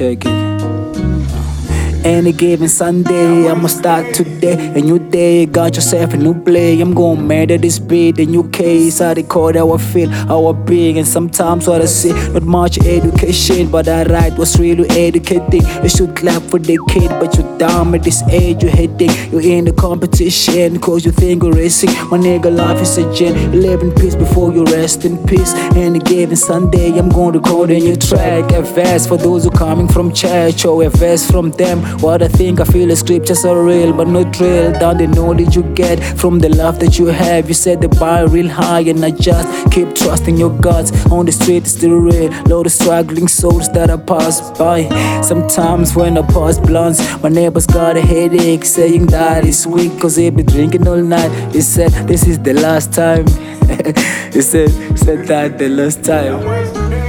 check it. Any given Sunday, I'ma start today. A new day, got yourself a new play. I'm going mad at this beat, a new case. I record how I feel, how I being, and sometimes what I say. Not much education, but I write what's really educating. You should clap for the kid, but you're dumb at this age, you're hating. You're in the competition, cause you think you're racing. My nigga, life is a gin. You live in peace before you rest in peace. Any given Sunday, I'm gonna record a new track. A verse for those who coming from church, or a verse from them. What I think, I feel the scriptures are real, but not real. Down the knowledge you get from the love that you have. You set the bar real high, and I just keep trusting your guts. On the street it's still real, load of struggling souls that I pass by. Sometimes when I pass blunts, my neighbor's got a headache, saying that it's weak cause he been drinking all night. He said this is the last time. He said that the last time.